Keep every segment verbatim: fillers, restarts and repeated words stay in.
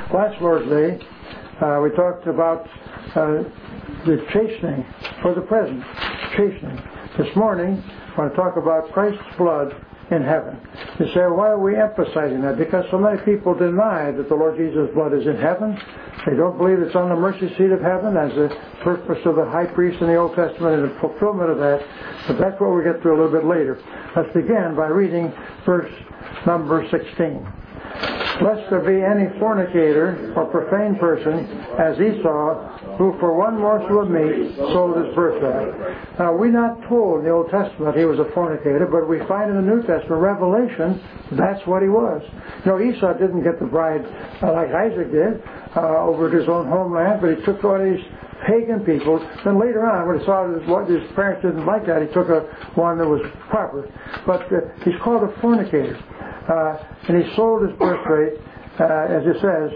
Last Lord's Day, uh, we talked about uh, the chastening for the present. Chastening. This morning, I want to talk about Christ's blood in heaven. You say, why are we emphasizing that? Because so many people deny that the Lord Jesus' blood is in heaven. They don't believe it's on the mercy seat of heaven as the purpose of the high priest in the Old Testament and the fulfillment of that. But that's what we'll get to a little bit later. Let's begin by reading verse number sixteen. Lest there be any fornicator or profane person, as Esau, who for one morsel of meat sold his birthright. Now, we're not told in the Old Testament he was a fornicator, but we find in the New Testament, Revelation, that's what he was. You know, Esau didn't get the bride uh, like Isaac did uh, over at his own homeland, but he took all these pagan people. Then later on, when he saw that what his parents didn't like that, he took a one that was proper. But uh, he's called a fornicator. Uh, and he sold his birthright, uh, as it says,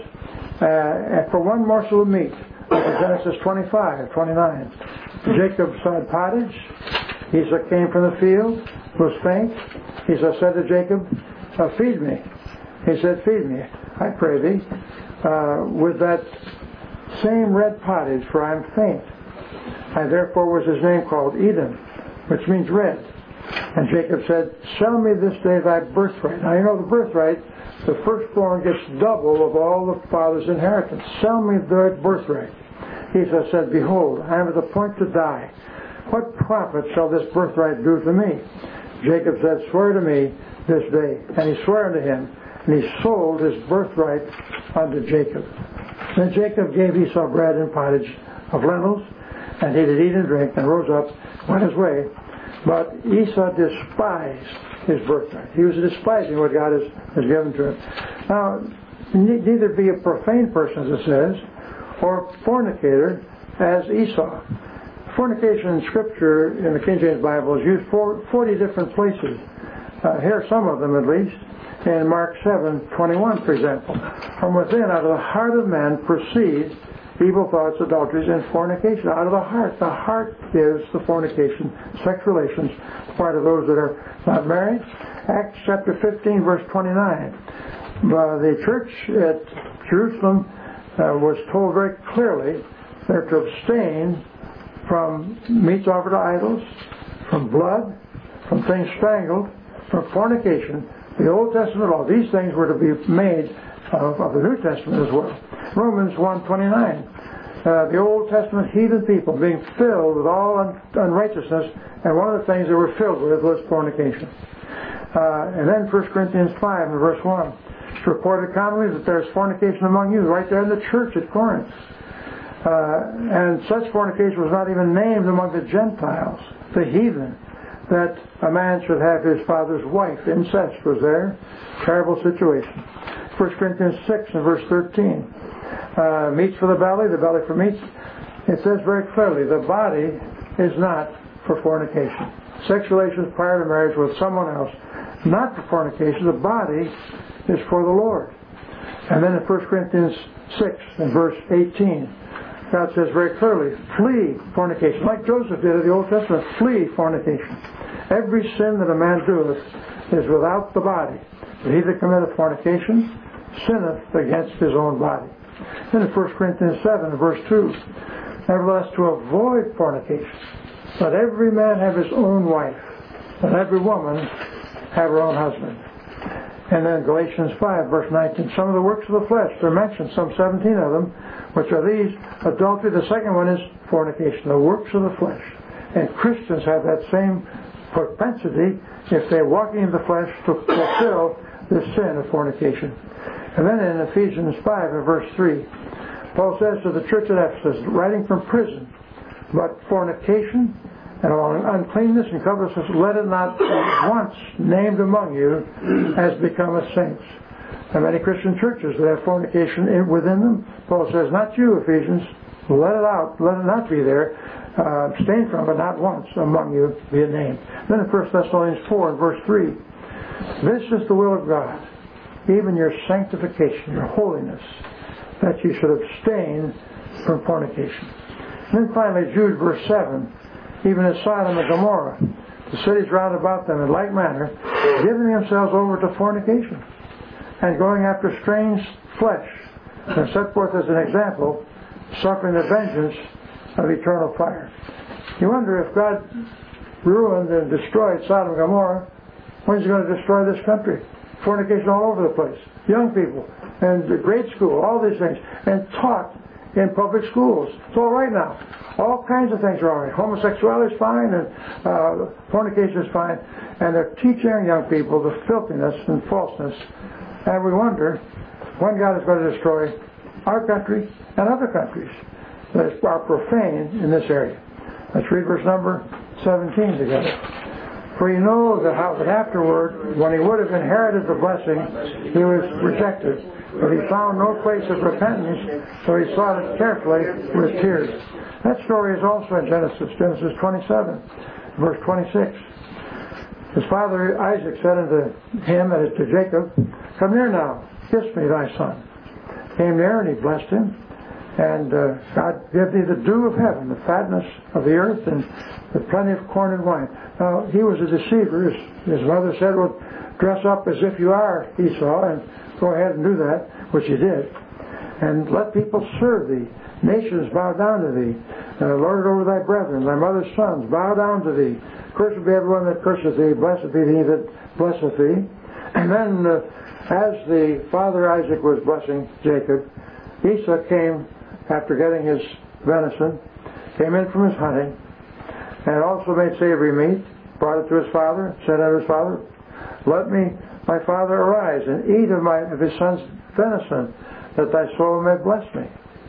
uh, for one morsel of meat. Genesis twenty-five, twenty-nine. Jacob sowed pottage. Esau came from the field, was faint. Esau said to Jacob, uh, feed me. He said, feed me, I pray thee, uh, with that same red pottage, for I am faint. And therefore was his name called Edom, which means red. And Jacob said, sell me this day thy birthright. Now, you know, the birthright, the firstborn gets double of all the father's inheritance. Sell me thy birthright. Esau said, behold, I am at the point to die. What profit shall this birthright do to me? Jacob said, swear to me this day. And he swore unto him, and he sold his birthright unto Jacob. Then Jacob gave Esau bread and pottage of lentils, and he did eat and drink, and rose up, went his way. But Esau despised his birthright. He was despising what God has, has given to him. Now, neither be a profane person, as it says, or fornicator, as Esau. Fornication in Scripture, in the King James Bible, is used for forty different places. Uh, here are some of them, at least. In Mark seven twenty-one, for example. From within, out of the heart of man, proceed evil thoughts, adulteries, and fornication. Out of the heart. The heart is the fornication, sex relations, part of those that are not married. Acts chapter fifteen, verse twenty-nine. Uh, the church at Jerusalem uh, was told very clearly they're to abstain from meats offered to idols, from blood, from things strangled, from fornication. The Old Testament law, these things were to be made of, of the New Testament as well. Romans one twenty-nine. Uh, the Old Testament heathen people being filled with all un- unrighteousness, and one of the things they were filled with was fornication. Uh, and then First Corinthians five and verse one. It's reported commonly that there is fornication among you, right there in the church at Corinth. Uh, and such fornication was not even named among the Gentiles, the heathen, that a man should have his father's wife. Incest was there. Terrible situation. First Corinthians six and verse thirteen. Uh, meats for the belly, the belly for meats. It says very clearly, the body is not for fornication. Sex relations prior to marriage with someone else, not for fornication. The body is for the Lord. And then in First Corinthians six and verse eighteen, God says very clearly, flee fornication. Like Joseph did in the Old Testament, flee fornication. Every sin that a man doeth is without the body. But he that committeth fornication sinneth against his own body. Then in First Corinthians seven, verse two, nevertheless, to avoid fornication, let every man have his own wife, and every woman have her own husband. And then Galatians five, verse nineteen, some of the works of the flesh, they're mentioned, some seventeen of them, which are these: adultery. The second one is fornication, the works of the flesh. And Christians have that same propensity, if they're walking in the flesh, to fulfill this sin of fornication. And then in Ephesians five and verse three, Paul says to the church at Ephesus, writing from prison, but fornication and all uncleanness and covetousness, let it not be once named among you as becometh saints. There are many Christian churches that have fornication within them. Paul says, not you, Ephesians, let it out, let it not be there. Uh, abstain from it, not once among you be a name. Then in First Thessalonians four and verse three, this is the will of God, even your sanctification, your holiness, that you should abstain from fornication. And then finally, Jude verse seven, even as Sodom and Gomorrah, the cities round about them in like manner, giving themselves over to fornication and going after strange flesh They're set forth as an example, suffering the vengeance of eternal fire. You wonder if God ruined and destroyed Sodom and Gomorrah, when's He going to destroy this country? Fornication all over the place. Young people, and the grade school, all these things, and taught in public schools. It's all right now. All kinds of things are all right. Homosexuality is fine, and uh, fornication is fine, and they're teaching young people the filthiness and falseness. And we wonder when God is going to destroy our country and other countries that are profane in this area. Let's read verse number seventeen together. For you know that how that afterward, when he would have inherited the blessing, he was rejected. But he found no place of repentance, so he sought it carefully with tears. That story is also in Genesis, Genesis twenty-seven, verse twenty-six. His father Isaac said unto him, and to Jacob, Come near now, kiss me, thy son. Came near, and he blessed him. And uh, God give thee the dew of heaven, the fatness of the earth, and the plenty of corn and wine. Now, he was a deceiver. His, his mother said, well, dress up as if you are Esau, and go ahead and do that, which he did. And let people serve thee. Nations bow down to thee. Uh, Lord over thy brethren, thy mother's sons, bow down to thee. Cursed be everyone that curseth thee, blessed be he that blesseth thee. And then, uh, as the father Isaac was blessing Jacob, Esau came after getting his venison, came in from his hunting, and also made savory meat, brought it to his father, said unto his father, Let me, my father, arise and eat of, my, of his son's venison, that thy soul may bless me.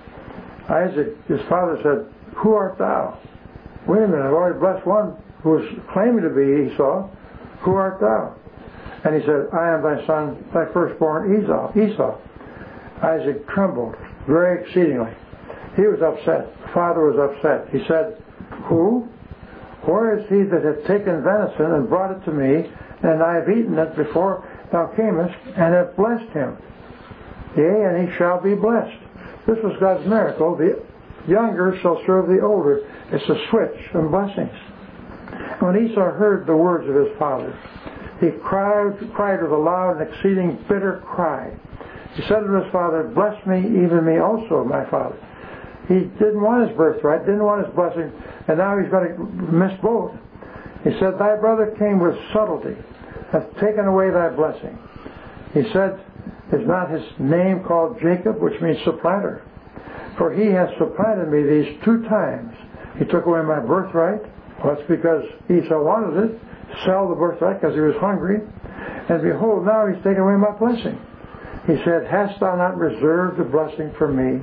Isaac, his father, said, Who art thou? Wait a minute, I've already blessed one who was claiming to be Esau. Who art thou? And he said, I am thy son, thy firstborn Esau. Esau. Isaac trembled very exceedingly. He was upset. The father was upset. He said, Who? Where is he that hath taken venison and brought it to me, and I have eaten it before thou camest, and have blessed him? Yea, and he shall be blessed. This was God's miracle. The younger shall serve the older. It's a switch in blessings. When Esau heard the words of his father, he cried, cried with a loud and exceeding bitter cry. He said to his father, Bless me, even me also, my father. He didn't want his birthright, didn't want his blessing, and now he's going to miss both. He said, Thy brother came with subtlety, hath taken away thy blessing. He said, Is not his name called Jacob, which means supplanter? For he hath supplanted me these two times. He took away my birthright. Well, that's because Esau wanted it. Sell the birthright because he was hungry. And behold, now he's taken away my blessing. He said, Hast thou not reserved the blessing for me?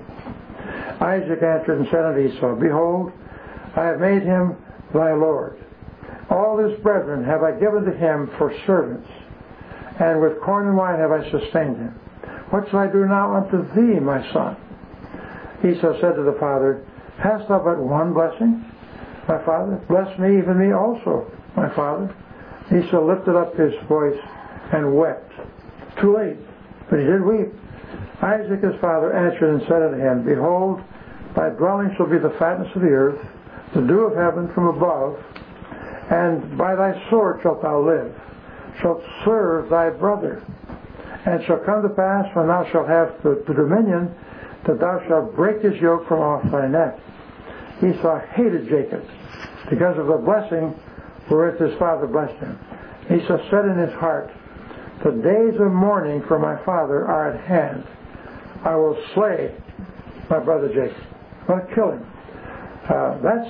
Isaac answered and said unto Esau, Behold, I have made him thy Lord. All his brethren have I given to him for servants, and with corn and wine have I sustained him. What shall I do now unto thee, my son? Esau said to the father, Hast thou but one blessing, my father? Bless me, even me also, my father. Esau lifted up his voice and wept. Too late, but he did weep. Isaac his father answered and said unto him, Behold, thy dwelling shall be the fatness of the earth, the dew of heaven from above, and by thy sword shalt thou live, shalt serve thy brother. And it shall come to pass, when thou shalt have the, the dominion, that thou shalt break his yoke from off thy neck. Esau hated Jacob because of the blessing wherewith his father blessed him. Esau said in his heart, The days of mourning for my father are at hand. I will slay my brother Jacob. I'm going to kill him. Uh, that's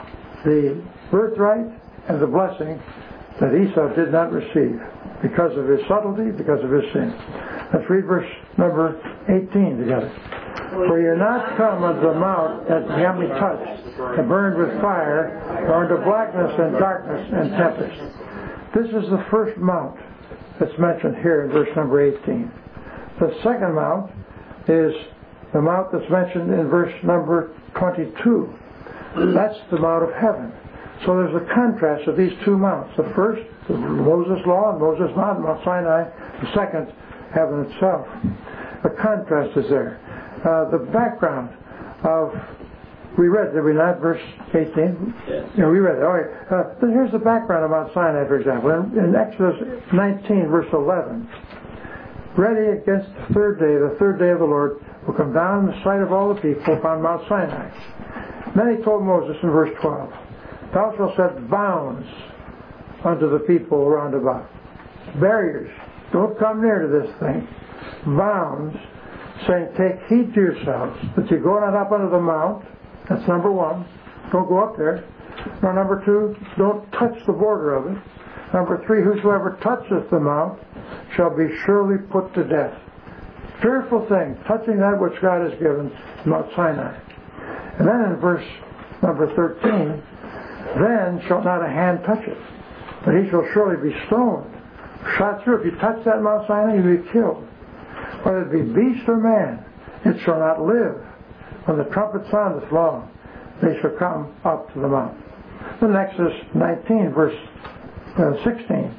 the birthright and the blessing that Esau did not receive because of his subtlety, because of his sin. Let's read verse number eighteen together. For ye are not come unto the mount that can be touched, and burned with fire, nor into blackness and darkness and tempest. This is the first mount that's mentioned here in verse number eighteen. The second mount is the mount that's mentioned in verse number twenty-two. That's the Mount of Heaven. So there's a contrast of these two mounts. The first, the Moses Law and Moses Mountain, Mount Sinai. The second, heaven itself. The contrast is there. Uh, the background of, we read, did we not, verse eighteen? Yes. Yeah, we read it. All right. Uh, but here's the background of Mount Sinai, for example. In, in Exodus nineteen, verse eleven, ready against the third day. The third day of the Lord will come down in the sight of all the people upon Mount Sinai. Then he told Moses in verse twelve, Thou shalt set bounds unto the people round about. Barriers. Don't come near to this thing. Bounds, saying, take heed to yourselves that you go not up unto the mount. That's number one. Don't go up there. Or number two, don't touch the border of it. Number three, whosoever toucheth the mount shall be surely put to death. Fearful thing, touching that which God has given, Mount Sinai. And then in verse number thirteen, then shall not a hand touch it, but he shall surely be stoned, shot through. If you touch that Mount Sinai, you'll be killed. Whether it be beast or man, it shall not live. When the trumpet soundeth long, they shall come up to the mount. Then Exodus nineteen, verse uh, sixteen.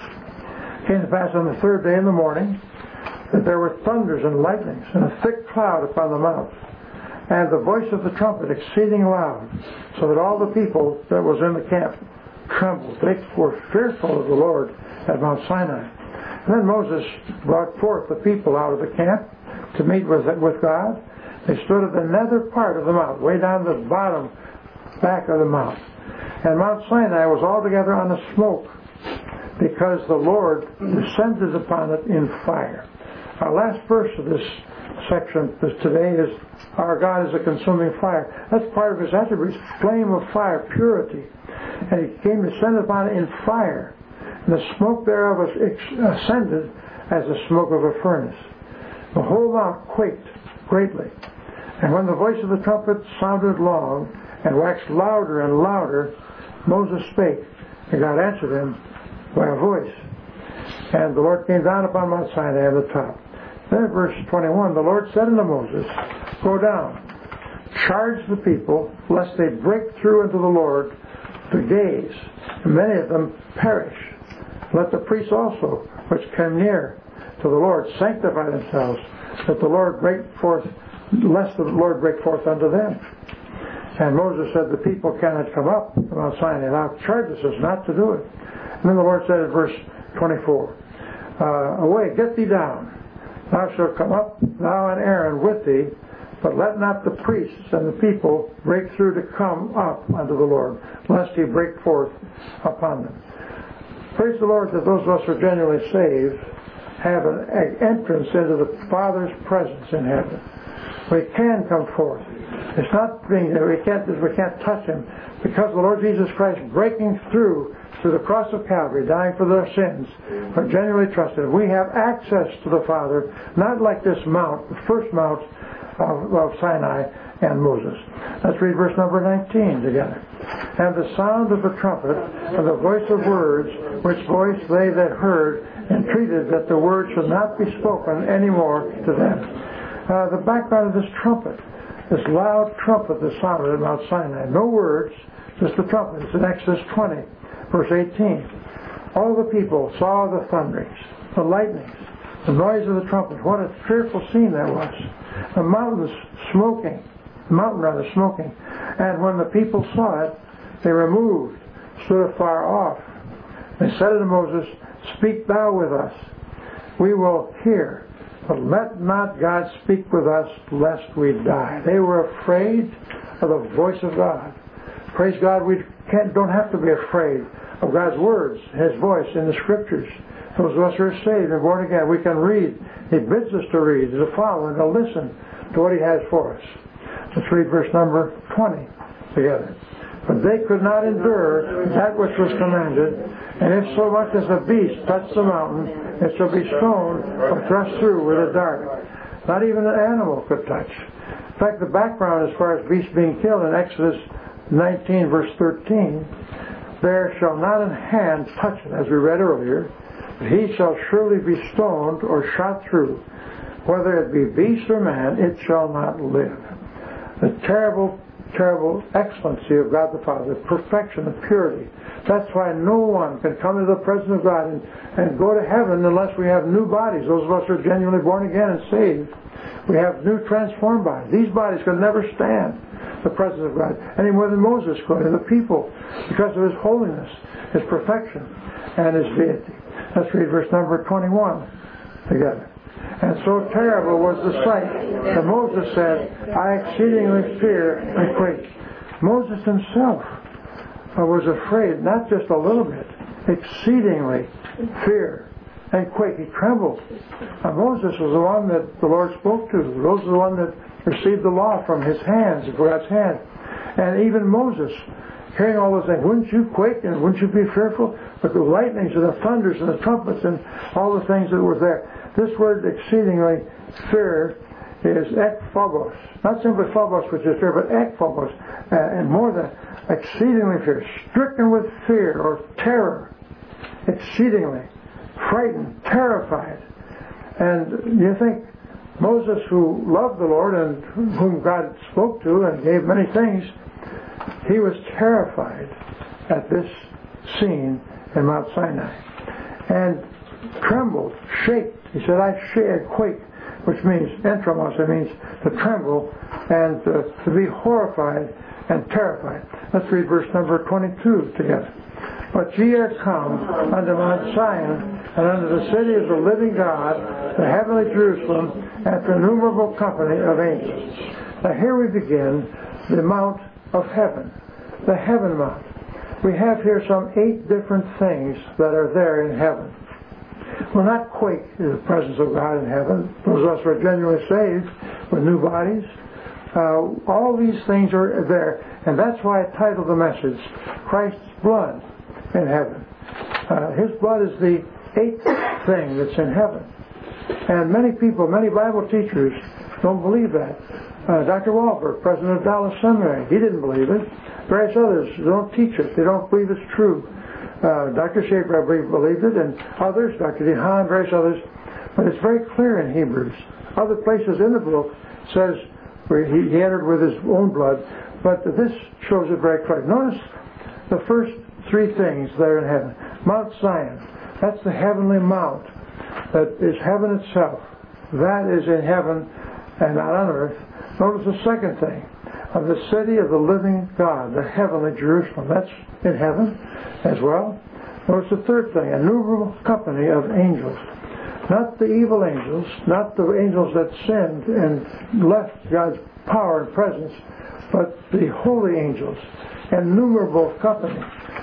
Came to pass on the third day in the morning that there were thunders and lightnings and a thick cloud upon the mount, and the voice of the trumpet exceeding loud, so that all the people that was in the camp trembled. They were fearful of the Lord at Mount Sinai. And then Moses brought forth the people out of the camp to meet with, with God. They stood at the nether part of the mount, way down the bottom back of the mount. And Mount Sinai was altogether on the smoke, because the Lord descended upon it in fire. Our last verse of this section today is, our God is a consuming fire. That's part of his attributes, flame of fire, purity. And he came to descend upon it in fire. And the smoke thereof was ascended as the smoke of a furnace. The whole mount quaked greatly. And when the voice of the trumpet sounded long, and waxed louder and louder, Moses spake, and God answered him by a voice. And the Lord came down upon Mount Sinai on the top. Then verse twenty-one, the Lord said unto Moses, Go down, charge the people, lest they break through into the Lord to gaze, and many of them perish. Let the priests also, which came near to the Lord, sanctify themselves, that the Lord break forth, lest the Lord break forth unto them. And Moses said, the people cannot come up to Mount Sinai. Thou chargest us not to do it. And then the Lord said in verse twenty-four, uh, Away, get thee down. Thou shalt come up, thou and Aaron with thee, but let not the priests and the people break through to come up unto the Lord, lest he break forth upon them. Praise the Lord that those of us who are genuinely saved have an entrance into the Father's presence in heaven. We can come forth. It's not being there. We can't, we can't touch him, because the Lord Jesus Christ breaking through through the cross of Calvary, dying for their sins, are genuinely trusted. We have access to the Father, not like this mount, the first mount of, of Sinai and Moses. Let's read verse number nineteen together. And the sound of the trumpet and the voice of words, which voice they that heard entreated that the word should not be spoken any more to them. Uh, the background of this trumpet, this loud trumpet that sounded at Mount Sinai. No words, just the trumpet. It's in Exodus twenty, verse eighteen. All the people saw the thunderings, the lightnings, the noise of the trumpet. What a fearful scene that was. The mountains smoking, the mountain rather smoking. And when the people saw it, they removed, stood afar off. They said unto Moses, Speak thou with us, we will hear. But let not God speak with us, lest we die. They were afraid of the voice of God. Praise God, we can't, don't have to be afraid of God's words, His voice in the Scriptures. Those of us who are saved and born again, we can read. He bids us to read, to follow, and to listen to what He has for us. Let's read verse number twenty together. But they could not endure that which was commanded, and if so much as a beast touch the mountain, it shall be stoned or thrust through with a dart. Not even an animal could touch. In fact, the background as far as beasts being killed in Exodus nineteen, verse thirteen, there shall not an hand touch it, as we read earlier, but he shall surely be stoned or shot through. Whether it be beast or man, it shall not live. The terrible terrible excellency of God the Father, perfection and purity. That's why no one can come into the presence of God and, and go to heaven unless we have new bodies. Those of us who are genuinely born again and saved, we have new transformed bodies. These bodies could never stand the presence of God any more than Moses could, and the people, because of His holiness, His perfection, and His deity. Let's read verse number twenty-one together. And so terrible was the sight that Moses said, I exceedingly fear and quake. Moses himself was afraid, not just a little bit, exceedingly fear and quake. He trembled. And Moses was the one that the Lord spoke to. Moses was the one that received the law from his hands, God's hand. And even Moses, hearing all those things, wouldn't you quake and wouldn't you be fearful? But the lightnings and the thunders and the trumpets and all the things that were there. This word exceedingly fear is ekphobos. Not simply phobos, which is fear, but ekphobos. Uh, and more than exceedingly fear. Stricken with fear or terror. Exceedingly. Frightened. Terrified. And you think Moses, who loved the Lord and whom God spoke to and gave many things, he was terrified at this scene in Mount Sinai and trembled, shaked. He said, I shake, quake, which means entramos. It means to tremble and to, to be horrified and terrified. Let's read verse number twenty-two together. But ye are come unto Mount Zion, and unto the city of the living God, the heavenly Jerusalem, and to innumerable company of angels. Now here we begin the Mount of Heaven, the Heaven Mount. We have here some eight different things that are there in heaven. We'll not quake in the presence of God in heaven. Those of us who are genuinely saved with new bodies. Uh, all these things are there. And that's why I titled the message, Christ's Blood in Heaven. Uh, his blood is the eighth thing that's in heaven. And many people, many Bible teachers don't believe that. Uh, Doctor Walberg, president of Dallas Seminary, he didn't believe it. Various others don't teach it. They don't believe it's true. Uh, Doctor Schaefer, I believe, believed it, and others, Doctor DeHaan, various others. But it's very clear in Hebrews. Other places in the book says where he, he entered with his own blood, but this shows it very clearly. Notice the first three things there in heaven. Mount Zion, that's the heavenly mount that is heaven itself. That is in heaven and not on earth. Notice the second thing, of the city of the living God, the heavenly Jerusalem. That's in heaven as well. Notice the third thing, a innumerable company of angels. Not the evil angels, not the angels that sinned and left God's power and presence, but the holy angels. Innumerable company.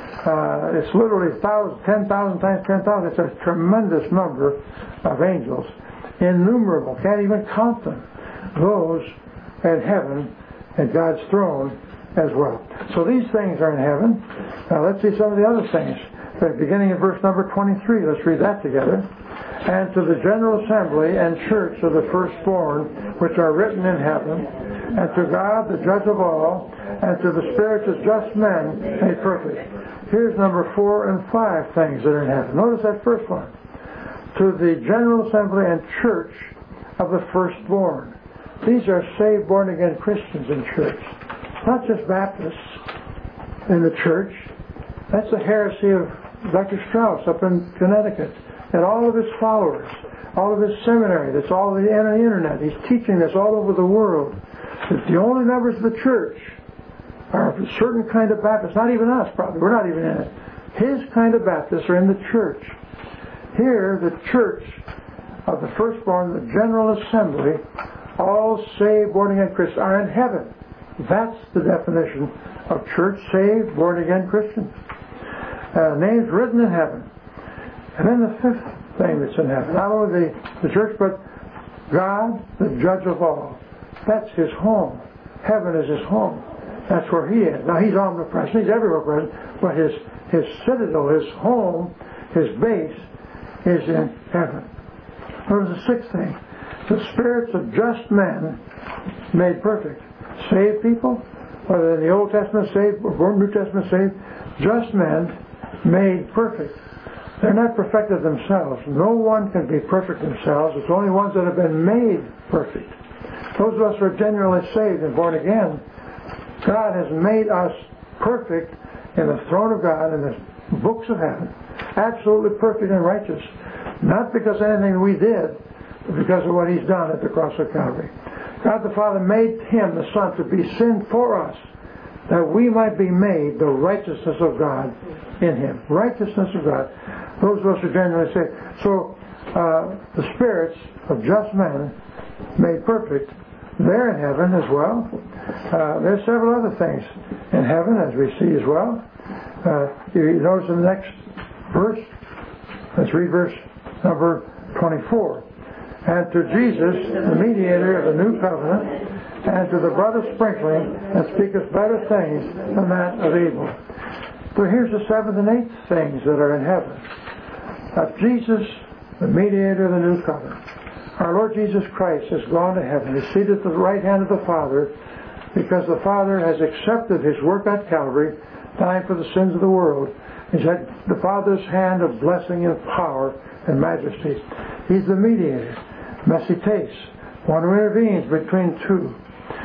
Uh, it's literally thousand, ten thousand times ten thousand. It's a tremendous number of angels. Innumerable. Can't even count them. Those in heaven at God's throne as well. So these things are in heaven. Now let's see some of the other things. Beginning in verse number twenty-three, let's read that together. And to the general assembly and church of the firstborn, which are written in heaven, and to God, the judge of all, and to the spirits of just men made perfect. Here's number four and five things that are in heaven. Notice that first one. To the general assembly and church of the firstborn. These are saved, born-again Christians in church. Not just Baptists in the church. That's the heresy of Doctor Strauss up in Connecticut. And all of his followers, all of his seminary, that's all on the internet. He's teaching this all over the world. That the only members of the church are a certain kind of Baptists. Not even us, probably. We're not even in it. His kind of Baptists are in the church. Here, the church of the firstborn, the general assembly, all saved, born-again Christians, are in heaven. That's the definition of church, saved, born-again Christians. Uh, names written in heaven. And then the fifth thing that's in heaven, not only the, the church, but God, the judge of all. That's his home. Heaven is his home. That's where he is. Now he's omnipresent, he's everywhere present, but his, his citadel, his home, his base is in heaven. Notice the sixth thing. The spirits of just men made perfect. Saved people, whether in the Old Testament saved or New Testament saved, just men made perfect. They're not perfected themselves. No one can be perfect themselves. It's only ones that have been made perfect. Those of us who are genuinely saved and born again, God has made us perfect in the throne of God, in the books of heaven. Absolutely perfect and righteous. Not because of anything we did, but because of what he's done at the cross of Calvary. God the Father made him, the Son, to be sin for us, that we might be made the righteousness of God in him. Righteousness of God. Those of us who genuinely say. So uh, the spirits of just men made perfect, they're in heaven as well. Uh, there's several other things in heaven, as we see as well. Uh, you notice in the next verse, let's read verse number twenty-four. And to Jesus, the mediator of the new covenant, and to the blood of sprinkling that speaketh better things than that of Abel. So here's the seventh and eighth things that are in heaven. That Jesus, the mediator of the new covenant. Our Lord Jesus Christ has gone to heaven. He's seated at the right hand of the Father because the Father has accepted His work at Calvary, dying for the sins of the world. He's at the Father's hand of blessing and power and majesty. He's the mediator, Mesites, one who intervenes between two.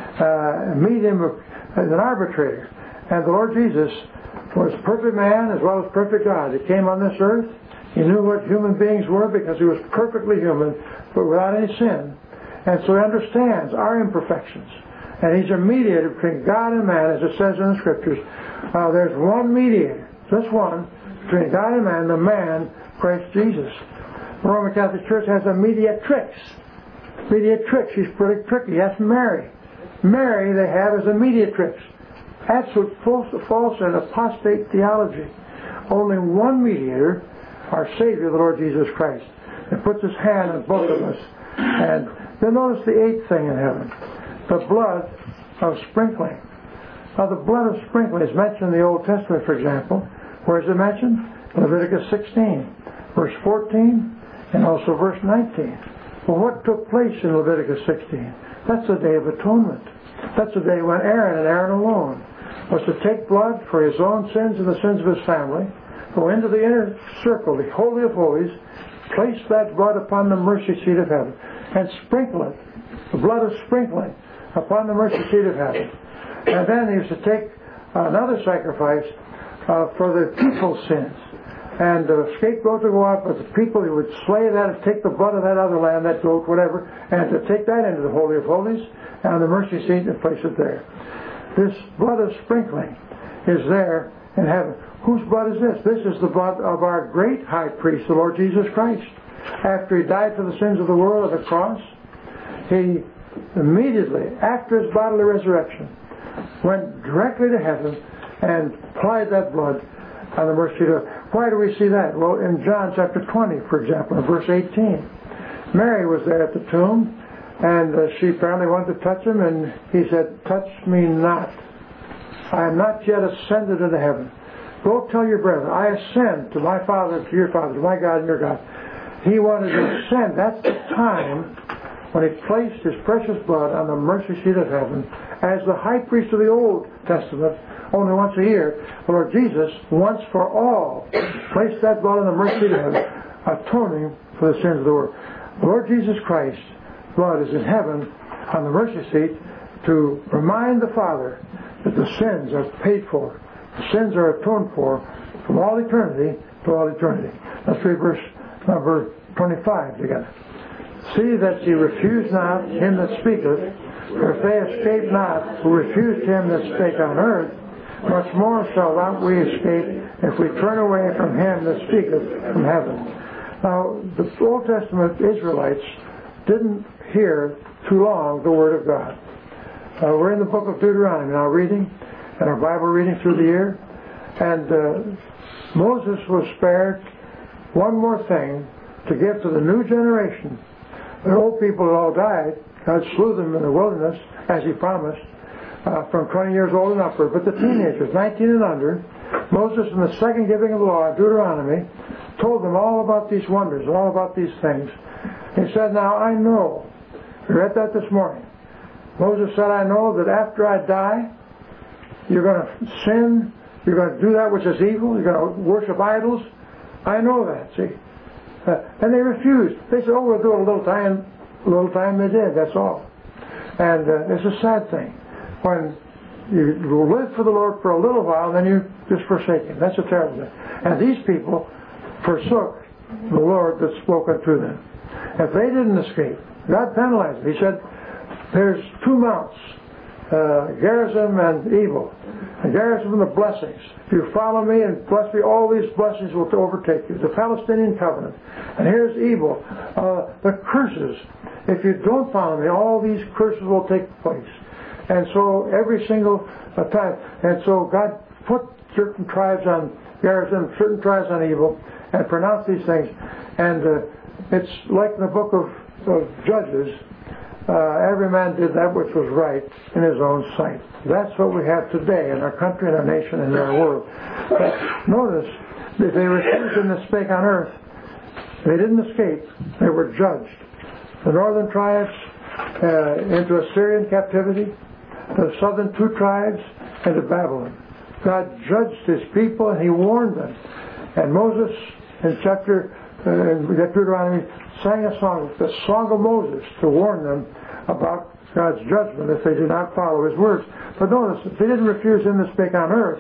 Uh, medium as an arbitrator. And the Lord Jesus was perfect man as well as perfect God. He came on this earth. He knew what human beings were because He was perfectly human, but without any sin. And so He understands our imperfections. And He's a mediator between God and man, as it says in the Scriptures. Uh, there's one mediator, just one, between God and man, the man, Christ Jesus. The Roman Catholic Church has a mediatrix. Mediatrix, she's pretty tricky. That's Mary. Mary, they have, as a mediatrix. Absolute false, false and apostate theology. Only one mediator, our Savior, the Lord Jesus Christ. It puts His hand on both of us. And then notice the eighth thing in heaven. The blood of sprinkling. Now the blood of sprinkling is mentioned in the Old Testament, for example. Where is it mentioned? Leviticus sixteen, verse fourteen, and also verse nineteen. Well, what took place in Leviticus sixteen? That's the Day of Atonement. That's the day when Aaron and Aaron alone was to take blood for his own sins and the sins of his family, go into the inner circle, the Holy of Holies, place that blood upon the mercy seat of heaven, and sprinkle it, the blood of sprinkling, upon the mercy seat of heaven. And then he was to take another sacrifice uh, for the people's sins. And the scapegoat to go out, but the people, he would slay that and take the blood of that other lamb, that goat, whatever, and to take that into the Holy of Holies and the mercy seat and place it there. This blood of sprinkling is there in heaven. Whose blood is this? This is the blood of our great high priest, the Lord Jesus Christ. After He died for the sins of the world at the cross, He immediately, after His bodily resurrection, went directly to heaven and applied that blood on the mercy seat of heaven. Why do we see that? Well, in John chapter twenty, for example, in verse eighteen, Mary was there at the tomb, and uh, she apparently wanted to touch Him, and He said, "Touch me not. I am not yet ascended into heaven. Go tell your brethren, I ascend to my Father, to your Father, to my God and your God." He wanted to ascend. That's the time when He placed His precious blood on the mercy seat of heaven as the high priest of the Old Testament. Only once a year, the Lord Jesus, once for all, placed that blood on the mercy seat of heaven, atoning for the sins of the world. The Lord Jesus Christ's blood is in heaven on the mercy seat to remind the Father that the sins are paid for. The sins are atoned for from all eternity to all eternity. Let's read verse number twenty-five together. See that ye refuse not him that speaketh, for if they escape not who refused him that spake on earth, much more shall not we escape if we turn away from him that speaketh from heaven. Now, the Old Testament Israelites didn't hear too long the Word of God. Uh, we're in the book of Deuteronomy now reading, and our Bible reading through the year, and uh, Moses was spared one more thing to give to the new generation. The old people had all died. God slew them in the wilderness, as He promised, uh, from twenty years old and upward. But the teenagers, nineteen and under, Moses, in the second giving of the law, Deuteronomy, told them all about these wonders, all about these things. He said, now I know, we read that this morning, Moses said, I know that after I die, you're going to sin, you're going to do that which is evil, you're going to worship idols. I know that, see. Uh, and they refused. They said, oh, we'll do it a little time. A little time they did, that's all. And uh, it's a sad thing. When you live for the Lord for a little while, then you just forsake Him. That's a terrible thing. And these people forsook the Lord that spoke unto them. If they didn't escape, God penalized them. He said, there's two mounts, uh, Gerizim and Ebal. And Garrison from the blessings. If you follow me and bless me, all these blessings will overtake you. The Palestinian covenant. And here's evil. Uh, the curses. If you don't follow me, all these curses will take place. And so every single uh, time. And so God put certain tribes on Garrison, certain tribes on evil, and pronounced these things. And uh, it's like in the book of, of Judges. Uh, every man did that which was right in his own sight. That's what we have today in our country and our nation and in our world. But notice, if they refused and spake on earth, they didn't escape. They were judged. The northern tribes uh, into Assyrian captivity, the southern two tribes into Babylon. God judged his people and he warned them. And Moses, in chapter uh, in Deuteronomy, sang a song, the Song of Moses, to warn them about God's judgment if they do not follow his words. But notice, if they didn't refuse him to speak on earth,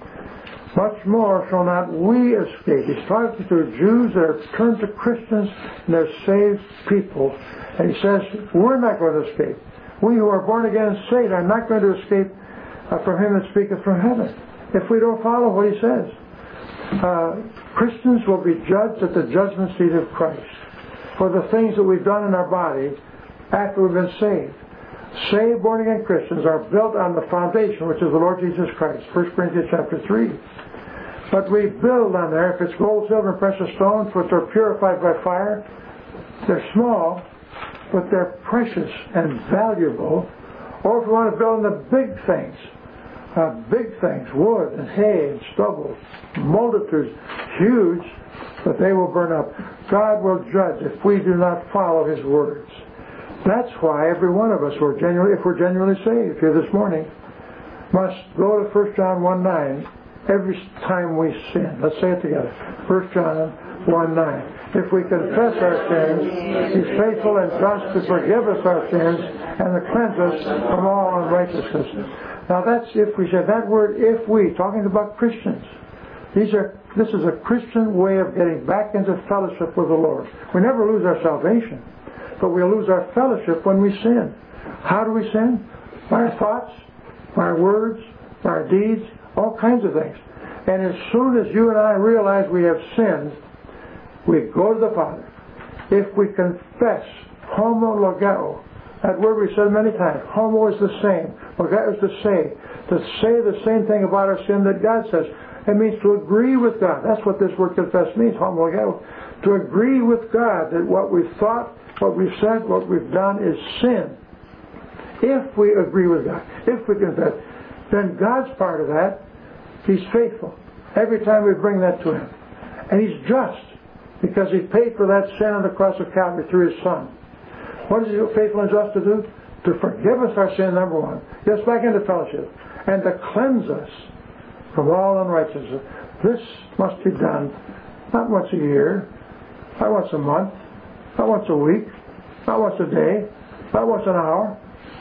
much more shall not we escape. He's talking to Jews that are turned to Christians and they're saved people. And he says, we're not going to escape. We who are born again and saved are not going to escape uh, from him that speaketh from heaven if we don't follow what he says. Uh, Christians will be judged at the judgment seat of Christ for the things that we've done in our body after we've been saved. Saved, born-again Christians are built on the foundation, which is the Lord Jesus Christ. First Corinthians chapter three. But we build on there, if it's gold, silver, and precious stones, which are purified by fire, they're small, but they're precious and valuable. Or if we want to build on the big things, uh, big things, wood and hay and stubble, multitudes, huge, but they will burn up. God will judge if we do not follow his words. That's why every one of us, we're genuinely, if we're genuinely saved here this morning, must go to First John one nine every time we sin. Let's say it together. First John one nine. If we confess our sins, he's faithful and just to forgive us our sins and to cleanse us from all unrighteousness. Now that's if we say that word, if we, talking about Christians. These are, this is a Christian way of getting back into fellowship with the Lord. We never lose our salvation, but we lose our fellowship when we sin. How do we sin? By our thoughts, by our words, by our deeds, all kinds of things. And as soon as you and I realize we have sinned, we go to the Father. If we confess, homo logeo, that word we said many times, homo is the same, logeo is to say, to say the same thing about our sin that God says. It means to agree with God. That's what this word confess means, homo logeo. To agree with God that what we've thought, what we've said, what we've done is sin. If we agree with God, if we confess, then God's part of that, he's faithful. Every time we bring that to him. And he's just, because he paid for that sin on the cross of Calvary through his Son. What is he faithful and just to do? To forgive us our sin, number one. Get us back into fellowship. And to cleanse us from all unrighteousness. This must be done not once a year, not once a month, not once a week, not once a day, not once an hour.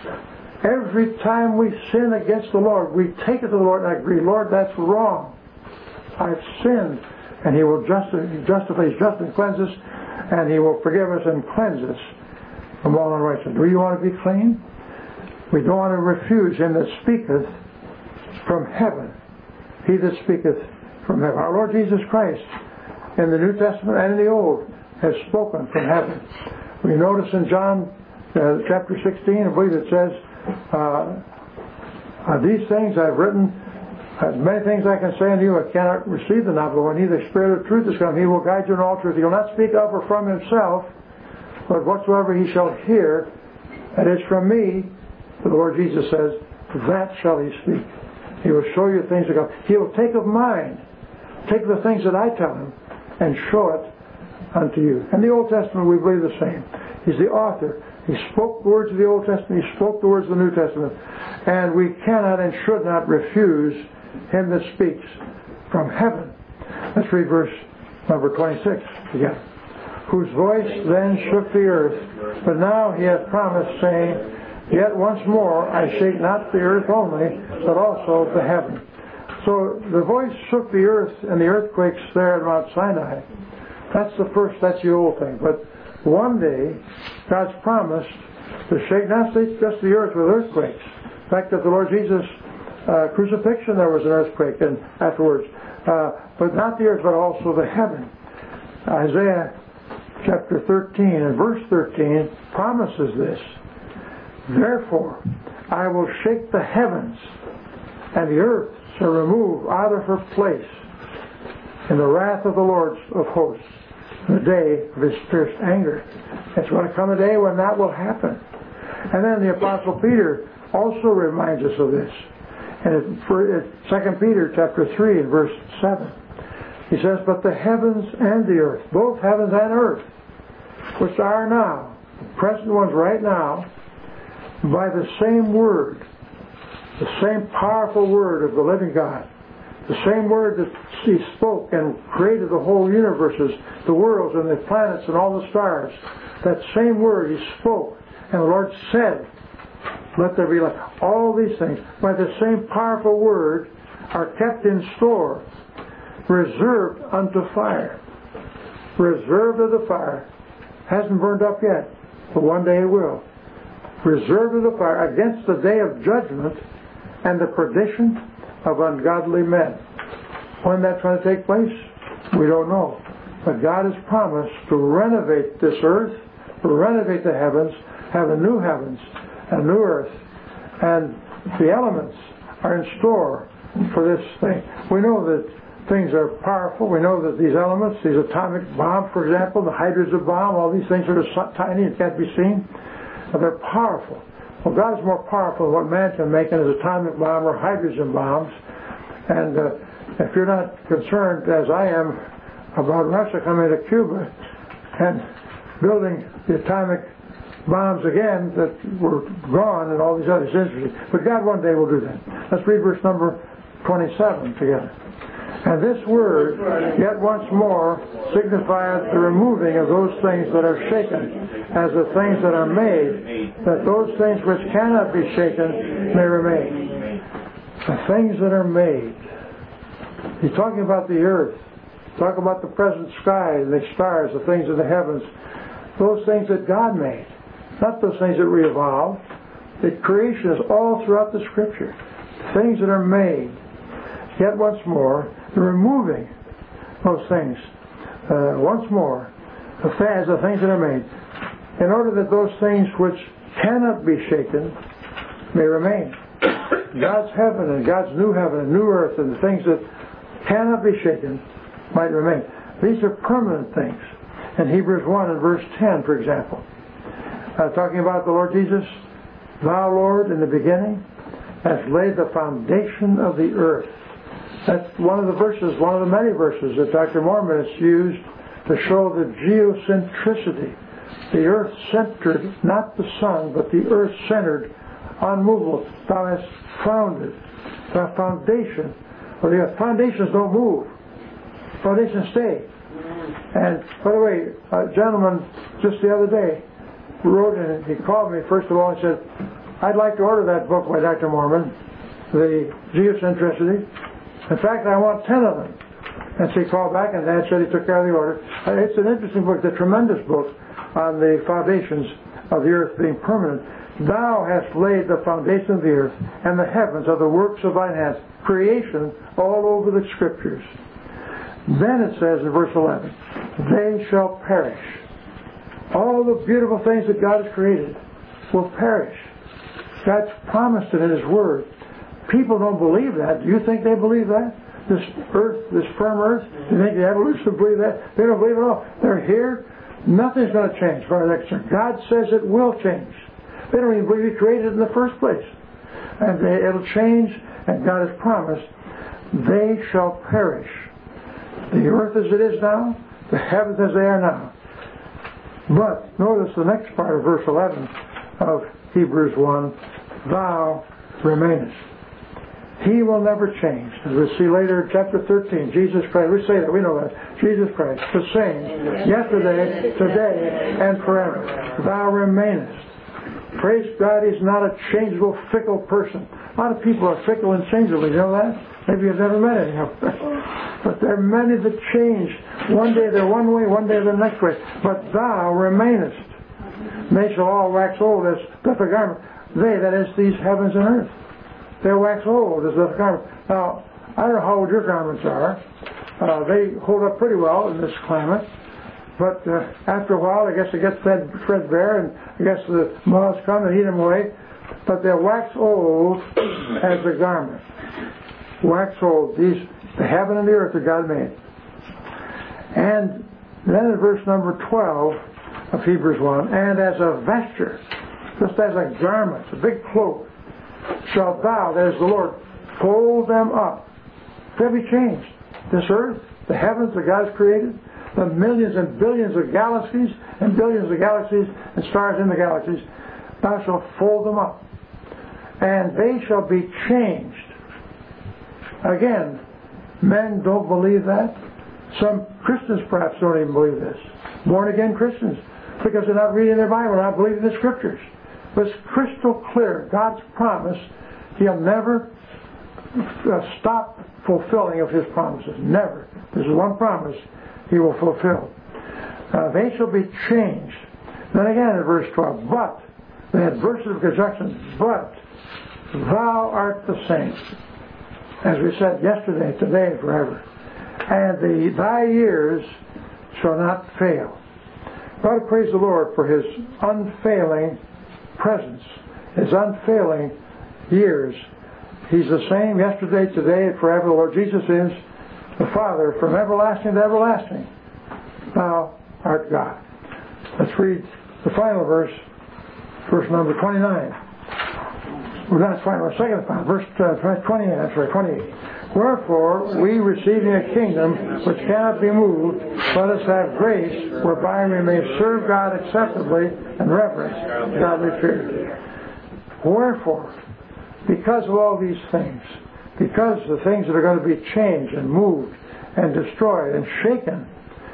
Every time we sin against the Lord, we take it to the Lord and agree, Lord, that's wrong. I've sinned. And he will justify, justify his justice and cleanse us, and he will forgive us and cleanse us from all unrighteousness. Do you want to be clean? We don't want to refuse him that speaketh from heaven. He that speaketh from heaven. Our Lord Jesus Christ, in the New Testament and in the Old, has spoken from heaven. We notice in John uh, chapter sixteen, I believe it says, uh, uh, these things I've written, as many things I can say unto you, I cannot receive them now, but when he, the Spirit of truth, is come, he will guide you in all truth. He will not speak of or from himself, but whatsoever he shall hear, that is from me, the Lord Jesus says, that shall he speak. He will show you things to come. He will take of mine, take the things that I tell him, and show it unto you. In the Old Testament, we believe the same. He's the author. He spoke the words of the Old Testament. He spoke the words of the New Testament. And we cannot and should not refuse him that speaks from heaven. Let's read verse number twenty-six again. Whose voice then shook the earth, but now he hath promised, saying, Yet once more I shake not the earth only, but also the heaven. So the voice shook the earth and the earthquakes there at Mount Sinai. That's the first, that's the old thing. But one day, God's promised to shake not just the earth with earthquakes. In fact, that the Lord Jesus uh, crucifixion there was an earthquake and afterwards. Uh, but not the earth, but also the heaven. Isaiah chapter thirteen and verse thirteen promises this. Therefore, I will shake the heavens, and the earth shall remove out of her place in the wrath of the Lord of hosts, the day of his fierce anger. It's going to come a day when that will happen. And then the Apostle Peter also reminds us of this. And in Second Peter chapter three and verse seven, he says, but the heavens and the earth, both heavens and earth, which are now, the present ones right now, by the same word, the same powerful word of the living God, the same word that he spoke and created the whole universes, the worlds and the planets and all the stars, that same word he spoke, and the Lord said, let there be light. All these things, by the same powerful word, are kept in store, reserved unto fire. Reserved to the fire. Hasn't burned up yet, but one day it will. Reserved to the fire against the day of judgment and the perdition of ungodly men. When that's going to take place, we don't know. But God has promised to renovate this earth, to renovate the heavens, have a new heavens, a new earth, and the elements are in store for this thing. We know that things are powerful. We know that these elements, these atomic bomb, for example, the hydrogen bomb, all these things are so tiny it can't be seen, but they're powerful. Well, God is more powerful than what man can make in his atomic bomb or hydrogen bombs. And uh, if you're not concerned, as I am, about Russia coming to Cuba and building the atomic bombs again that were gone and all these other things. But God one day will do that. Let's read verse number twenty-seven together. And this word, yet once more, signifieth the removing of those things that are shaken, as the things that are made, that those things which cannot be shaken may remain. The things that are made. He's talking about the earth. Talking about the present sky, the stars, the things of the heavens. Those things that God made. Not those things that we evolve. The creation is all throughout the Scripture. Things that are made. Yet once more, the removing those things. Uh, once more, the as the things that are made. In order that those things which cannot be shaken may remain. God's heaven and God's new heaven and new earth and the things that cannot be shaken might remain. These are permanent things. In Hebrews one and verse ten, for example. Uh, talking about the Lord Jesus, Thou, Lord, in the beginning, hast laid the foundation of the earth. That's one of the verses, one of the many verses that Doctor Mormon has used to show the geocentricity. The earth centered, not the sun, but the earth centered, unmovable. Thou hast founded the foundation. Well, the foundations don't move. Foundations stay. And, by the way, a gentleman just the other day wrote in, he called me first of all and said, I'd like to order that book by Doctor Mormon, The Geocentricity. In fact, I want ten of them. And so he called back and Dad said he took care of the order. It's an interesting book, it's a tremendous book on the foundations of the earth being permanent. Thou hast laid the foundation of the earth, and the heavens are the works of thine hands. Creation all over the Scriptures. Then it says in verse eleven, they shall perish. All the beautiful things that God has created will perish. God's promised it in His Word. People don't believe that. Do you think they believe that? This earth, this firm earth, do you think the evolutionists believe that? They don't believe it at all. They're here. Nothing's going to change for our next turn. God says it will change. They don't even believe He created it in the first place. And they, it'll change, and God has promised, they shall perish. The earth as it is now, the heavens as they are now. But notice the next part of verse eleven of Hebrews one, thou remainest. He will never change. As we see later in chapter thirteen, Jesus Christ, we say that, we know that. Jesus Christ, the same, yesterday, today, and forever. Thou remainest. Praise God, He's not a changeable, fickle person. A lot of people are fickle and changeable, you know that? Maybe you've never met any of them. But there are many that change. One day they're one way, one day they're the next way. But thou remainest. They shall all wax old as doth a garment. They, that is, these heavens and earth. they wax old as a garment. Now, I don't know how old your garments are. Uh, they hold up pretty well in this climate. But uh, after a while, I guess they get fed, fed bare, and I guess the moths come and eat them away. But they'll wax old as a garment. Wax old. These, the heaven and the earth that God made. And then in verse number twelve of Hebrews one, and as a vesture, just as a garment, a big cloak, shalt thou, that is the Lord, fold them up. They'll be changed. This earth, the heavens that God has created, the millions and billions of galaxies and billions of galaxies and stars in the galaxies, thou shalt fold them up. And they shall be changed. Again, men don't believe that. Some Christians perhaps don't even believe this. Born-again Christians, because they're not reading their Bible, not believing the Scriptures. But it's crystal clear. God's promise, He'll never uh, stop fulfilling of His promises. Never. There's one promise He will fulfill. Uh, they shall be changed. Then again in verse twelve, but, the adversative conjunction, but thou art the same. As we said yesterday, today, and forever. And the, thy years shall not fail. God praise the Lord for His unfailing presence, His unfailing years. He's the same yesterday, today, and forever. The Lord Jesus is the Father from everlasting to everlasting. Thou art God. Let's read the final verse, verse number twenty-nine. Well, not final, second final, verse uh, twenty-eight, that's right, twenty-eight. Wherefore, we receiving a kingdom which cannot be moved, let us have grace whereby we may serve God acceptably and reverence godly fear. Wherefore, because of all these things, because the things that are going to be changed and moved and destroyed and shaken,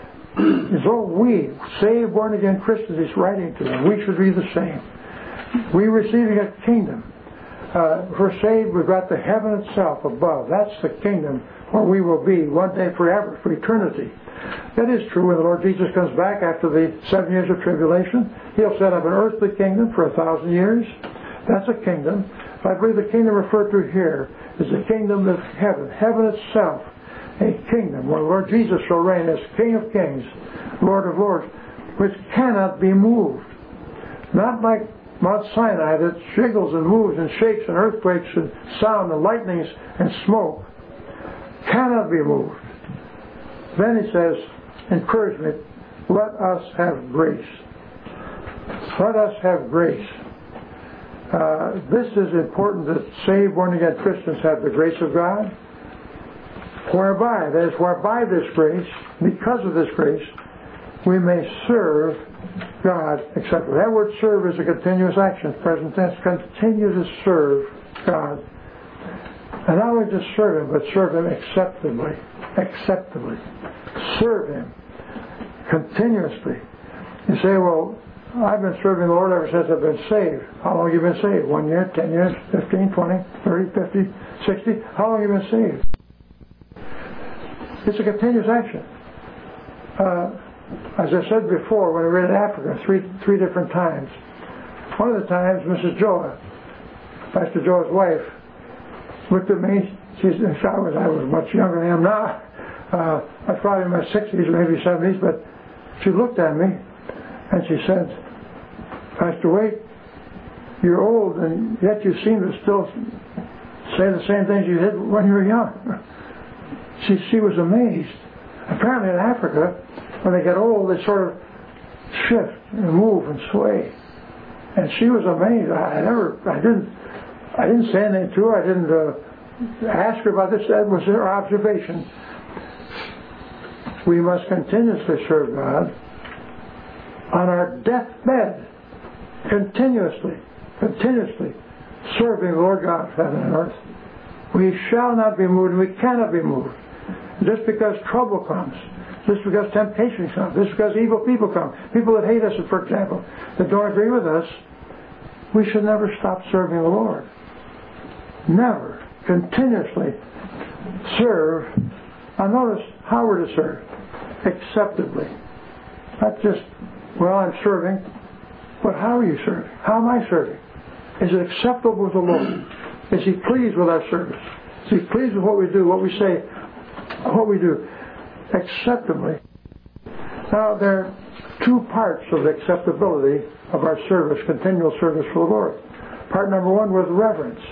as though we, saved, born-again Christians, He's writing to them, we should be the same. We receiving a kingdom. Uh, if we're saved, we've got the heaven itself above. That's the kingdom where we will be one day forever, for eternity. That is true when the Lord Jesus comes back after the seven years of tribulation. He'll set up an earthly kingdom for a thousand years. That's a kingdom. I believe the kingdom referred to here is the kingdom of heaven. Heaven itself, a kingdom where the Lord Jesus shall reign as King of kings, Lord of lords, which cannot be moved. Not like Mount Sinai that jiggles and moves and shakes and earthquakes and sound and lightnings and smoke. Cannot be moved. Then he says, encouragement, let us have grace. Let us have grace. Uh, this is important that saved, born-again Christians have the grace of God. Whereby, that is, whereby this grace, because of this grace, we may serve God acceptably. That word serve is a continuous action, present tense. Continue to serve God. And not only just serve Him, but serve Him acceptably. Acceptably. Serve Him continuously. You say, well, I've been serving the Lord ever since I've been saved. How long have you been saved? One year, ten years, fifteen, twenty, thirty, fifty, sixty? How long have you been saved? It's a continuous action. Uh, As I said before, when I read in Africa three three different times, one of the times Missus Joa, Pastor Joa's wife, looked at me. She said, I was, I was much younger than I am now. Uh, I was probably in my sixties or maybe seventies, but she looked at me and she said, Pastor Waite, you're old and yet you seem to still say the same things you did when you were young. She, she was amazed. Apparently in Africa, when they get old, they sort of shift and move and sway. And she was amazed. I never, I didn't, I didn't say anything to her. I didn't uh, ask her about this. That was her observation. We must continuously serve God on our deathbed, continuously, continuously serving the Lord God of heaven and earth. We shall not be moved, and we cannot be moved. Just because trouble comes, just because temptation comes, just because evil people come, people that hate us, for example, that don't agree with us, we should never stop serving the Lord. Never. Continuously serve. And notice how we're to serve. Acceptably. Not just, well, I'm serving, but how are you serving? How am I serving? Is it acceptable to the Lord? Is He pleased with our service? Is He pleased with what we do, what we say, what we do acceptably? Now, there are two parts of the acceptability of our service, continual service for the Lord. Part number one was reverence.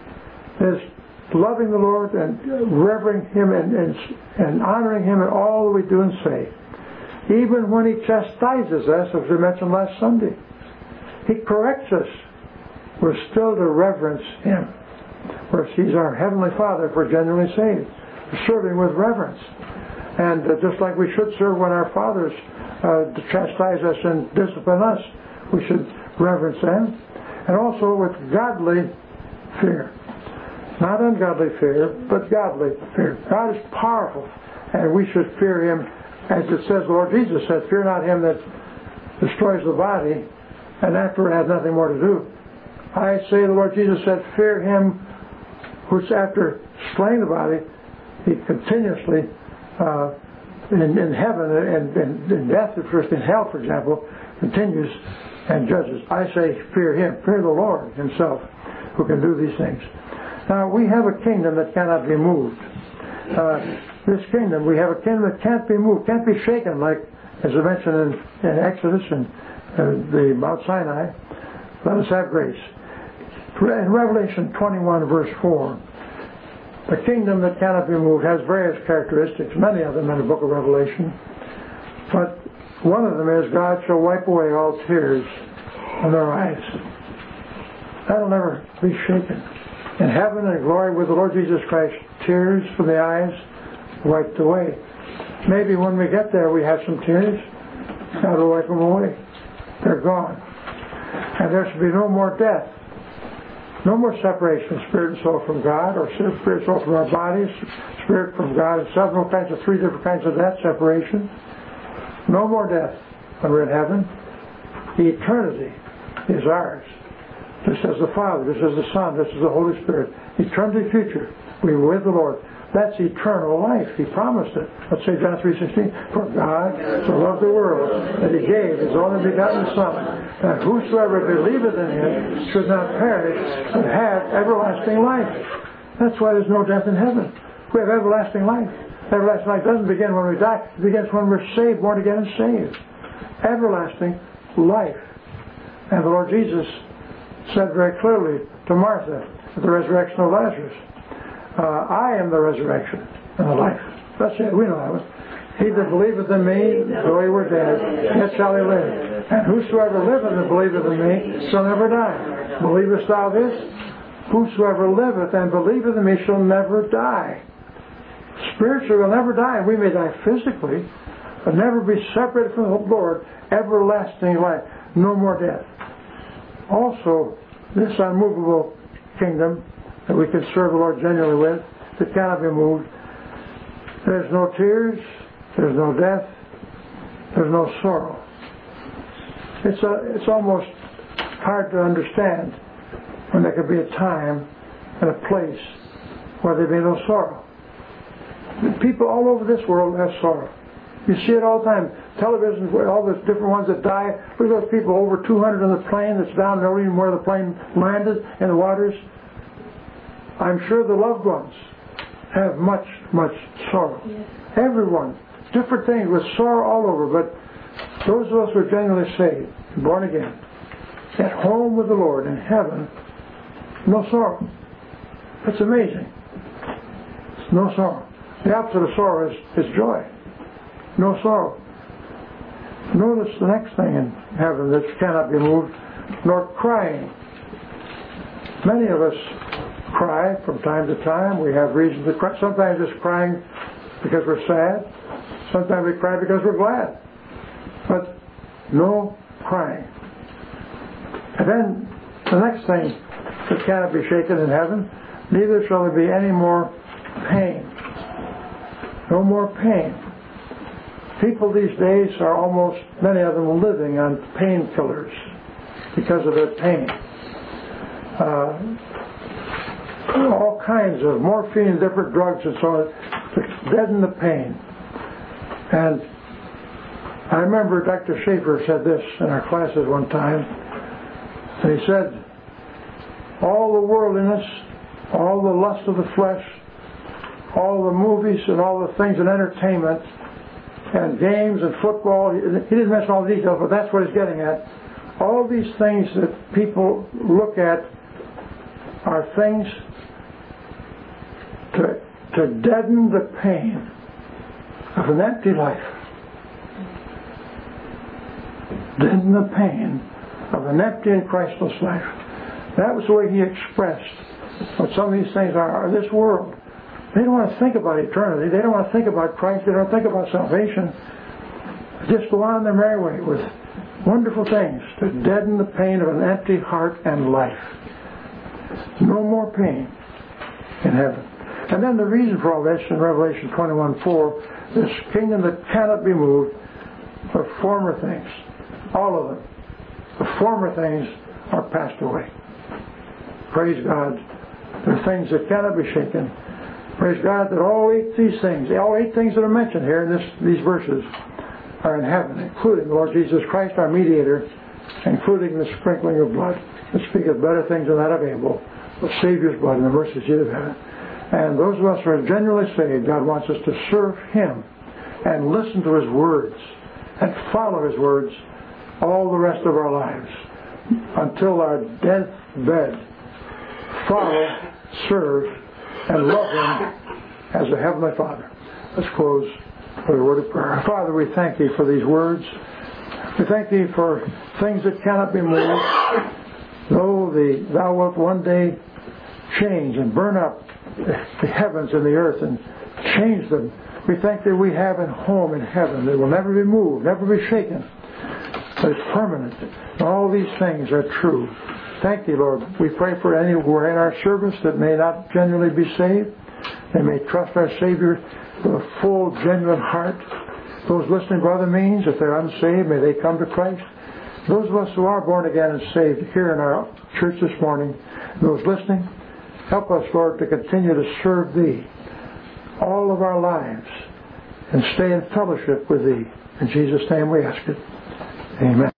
Is loving the Lord and revering Him and, and, and honoring Him in all that we do and say. Even when He chastises us, as we mentioned last Sunday. He corrects us. We're still to reverence Him. Whereas He's our Heavenly Father if we're genuinely saved. We're serving with reverence. And uh, just like we should serve when our fathers uh, chastise us and discipline us, we should reverence them. And also with godly fear. Not ungodly fear, but godly fear. God is powerful, and we should fear Him, as it says, the Lord Jesus said, fear not him that destroys the body, and afterward has nothing more to do. I say, the Lord Jesus said, fear Him which after slaying the body, He continuously uh, in, in heaven and in, in death, first in hell, for example, continues and judges. I say, fear Him. Fear the Lord Himself who can do these things. Now, we have a kingdom that cannot be moved. Uh, this kingdom, we have a kingdom that can't be moved, can't be shaken, like, as I mentioned in, in Exodus and uh, the Mount Sinai. Let us have grace. In Revelation twenty-one, verse four, the kingdom that cannot be moved has various characteristics, many of them in the book of Revelation. But one of them is, God shall wipe away all tears from their eyes. That'll never be shaken. In heaven and glory with the Lord Jesus Christ, tears from the eyes wiped away. Maybe when we get there we have some tears. God will wipe them away. They're gone. And there should be no more death. No more separation of spirit and soul from God, or spirit and soul from our bodies, spirit from God itself. No kinds of three different kinds of that separation. No more death when we're in heaven. The eternity is ours. Just as the Father, just as the Son, just as the Holy Spirit. Eternity future. We were with the Lord. That's eternal life. He promised it. Let's say John three sixteen. For God so loved the world that He gave His only begotten Son, that whosoever believeth in Him should not perish, but have everlasting life. That's why there's no death in heaven. We have everlasting life. Everlasting life doesn't begin when we die. It begins when we're saved, born again and saved. Everlasting life. And the Lord Jesus said very clearly to Martha at the resurrection of Lazarus, uh, I am the resurrection and the life. That's it. We know that one. He that believeth in me, though he were dead, yet shall he live. And whosoever liveth and believeth in me shall never die. Believest thou this? Whosoever liveth and believeth in me shall never die. Spiritually will never die. We may die physically, but never be separated from the Lord. Everlasting life. No more death. Also, this unmovable kingdom that we can serve the Lord genuinely with, that cannot be moved, there's no tears, there's no death, there's no sorrow. It's a, it's almost hard to understand when there could be a time and a place where there be no sorrow. People all over this world have sorrow. You see it all the time. Television, all those different ones that die. Look at those people, over two hundred on the plane that's down, they don't even where the plane landed in the waters. I'm sure the loved ones have much, much sorrow. Yes. Everyone. Different things with sorrow all over, but those of us who are genuinely saved, born again, at home with the Lord in heaven, no sorrow. It's amazing. It's no sorrow. The opposite of sorrow is, is joy. No sorrow. Notice the next thing in heaven that cannot be moved, nor crying. Many of us cry from time to time. We have reason to cry. Sometimes it's crying because we're sad. Sometimes we cry because we're glad. But no crying. And then the next thing that cannot be shaken in heaven, neither shall there be any more pain. No more pain. People these days are almost, many of them, living on painkillers because of their pain. Uh, all kinds of morphine, different drugs and so on to deaden the pain. And I remember Doctor Schaefer said this in our classes one time. And he said, all the worldliness all the lust of the flesh, all the movies and all the things in entertainment and games and football. He didn't mention all the details, but that's what he's getting at. All these things that people look at are things to, to deaden the pain of an empty life. Deaden the pain of an empty and Christless life. That was the way he expressed what some of these things are. This world, they don't want to think about eternity. They don't want to think about Christ. They don't think about salvation. Just go on their merry way with wonderful things to deaden the pain of an empty heart and life. No more pain in heaven. And then the reason for all this in Revelation twenty-one four, this kingdom that cannot be moved are former things. All of them. The former things are passed away. Praise God. There are things that cannot be shaken. Praise God that all eight these things, all eight things that are mentioned here in this, these verses are in heaven, including the Lord Jesus Christ, our mediator, including the sprinkling of blood. That speaketh better things than that of Abel, the Savior's blood and the mercy seat of heaven. And those of us who are genuinely saved, God wants us to serve Him and listen to His words and follow His words all the rest of our lives until our deathbed. Follow, serve, and love Him as a Heavenly Father. Let's close with a word of prayer. Father, we thank Thee for these words. We thank Thee for things that cannot be moved. Though the, Thou wilt one day change and burn up the heavens and the earth and change them, we thank Thee we have a home in heaven that will never be moved, never be shaken, but it's permanent. All these things are true. Thank Thee, Lord. We pray for any who are in our service that may not genuinely be saved. They may trust our Savior with a full, genuine heart. Those listening by other means, if they're unsaved, may they come to Christ. Those of us who are born again and saved here in our church this morning, those listening, help us, Lord, to continue to serve Thee all of our lives and stay in fellowship with Thee. In Jesus' name we ask it. Amen.